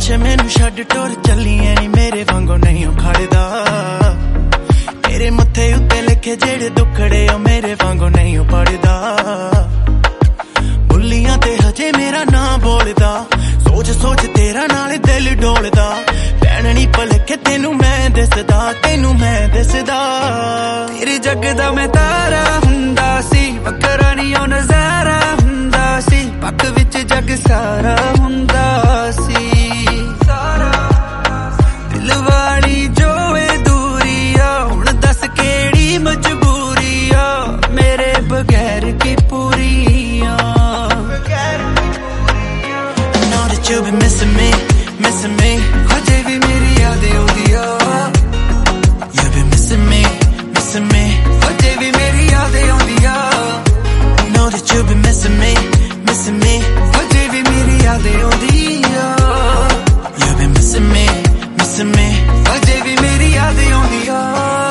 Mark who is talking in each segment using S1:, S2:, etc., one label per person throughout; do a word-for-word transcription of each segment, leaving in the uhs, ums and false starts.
S1: ਪਿੱਛੇ ਮੈਨੂੰ ਛੱਡ ਟੁਰ ਚੱਲੀਏ ਨੀ ਮੇਰੇ ਵਾਂਗੂ ਨਹੀਂ ਉਖੜਦਾ ਮੇਰੇ ਮੱਥੇ ਉੱਤੇ ਲਿਖੇ ਜਿਹੜੇ ਦੁੱਖੜੇ ਉਹ ਮੇਰੇ ਵਾਂਗੂ ਨਹੀਂ ਪੜਦਾ ਬੁੱਲੀਆਂ ਤੇ ਹਜੇ ਮੇਰਾ ਨਾਂ ਬੋਲਦਾ ਸੋਚ ਸੋਚ ਤੇਰਾ ਨਾਲ ਦਿਲ ਡੋਲਦਾ ਭੈਣ ਨੀ ਭਲਕੇ ਤੈਨੂੰ ਮੈਂ ਦਿਸਦਾ ਤੈਨੂੰ ਮੈਂ ਦਿਸਦਾ ਤੇਰੇ ਜੱਗ ਦਾ ਮੈਂ ਤਾਰਾ ਹੁੰਦਾ ਸੀ ਵੱਖਰਾ ਨੀ ਉਹ ਨਜ਼ਾਰਾ ਹੁੰਦਾ ਸੀ ਪੱਕ ਵਿੱਚ ਜੱਗ ਸਾਰਾ ਹੁੰਦਾ ਸੀ ਦਿਲ ਵਾਲੀ ਜੋ ਏ ਦੂਰੀ ਆ ਹੁਣ ਦੱਸ ਕਿਹੜੀ ਮਜਬੂਰੀ ਆ ਮੇਰੇ ਬਗੈਰ ਕੀ ਪੂਰੀ ਆ Know that you've been missing me, missing me ਹਜੇ ਵੀ ਮੇਰੀ ਯਾਦ ਆਉਂਦੀ ਆ You've been missing me, missing me ਹਜੇ ਵੀ ਮੇਰੀ ਯਾਦ ਆਉਂਦੀ ਆ Know that you've been missing me, missing me ਹਜੇ ਵੀ ਮੇਰੀ ਯਾਦ ਆਉਂਦੀ ਆ You've been missing me, missing me ਹਜੇ ਵੀ ਮੇਰੀ ਯਾਦ ਆਉਂਦੀ ਆ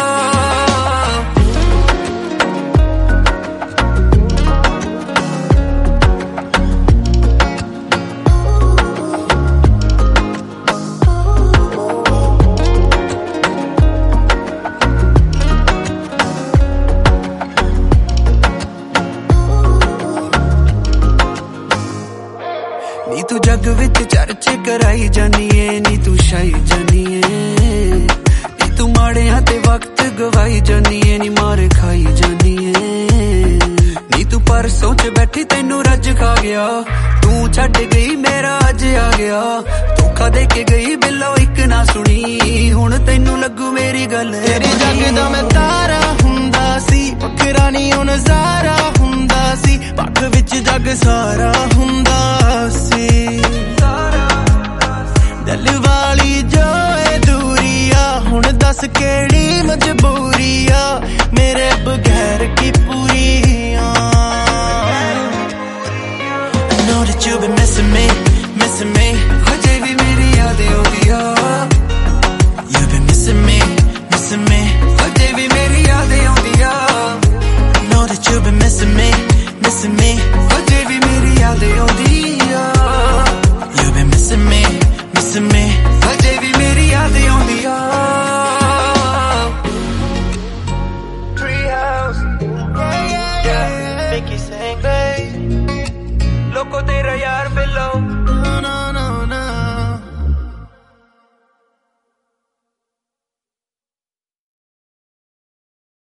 S1: ਨੀ ਤੂੰ ਜੱਗ ਵਿੱਚ ਚਰਚੇ ਕਰਾਈ ਜਾਨੀ ਏ ਨੀ ਤੂੰ ਛਾਈ ਜਾਨੀ ਏ ਨੀ ਤੂੰ ਮਾੜਿਆਂ ਤੇ ਵਕਤ ਗਵਾਈ ਜਾਨੀ ਏ ਨੀ ਮਾਰ ਖਾਈ ਜਾਨੀ ਏ ਨੀ ਤੂੰ ਪਰਸੋਂ ਚ ਬੈਠੀ ਤੈਨੂੰ ਰੱਜ ਖਾ ਗਿਆ ਤੂੰ ਛੱਡ ਗਈ ਮੇਰਾ ਅੱਜ ਆ ਗਿਆ ਧੋਖਾ ਦੇ ਕੇ ਗਈ ਬਿੱਲੋ ਇੱਕ ਨਾ ਸੁਣੀ ਹੁਣ ਤੈਨੂੰ ਲੱਗੂ ਮੇਰੀ ਗੱਲ ਤੇਰੀ ਜੱਗ ਦਾ ਮੈਂ ਤਾਰਾ ਹੁੰਦਾ ਸੀ ਵੱਖਰਾ ਨੀ ਉਹ ਨਜ਼ਾਰਾ ਹੁੰਦਾ ਸੀ ਪੱਖ ਵਿੱਚ ਜੱਗ ਸਾਰਾ ਹੁੰਦਾ ਸੀ ਦਿਲ ਵਾਲੀ ਜੋ ਏ ਦੂਰੀ ਆ ਹੁਣ ਦੱਸ ਕਿਹੜੀ ਮਜਬੂਰੀ ਆ ਮੇਰੇ ਬਗੈਰ ਕੀ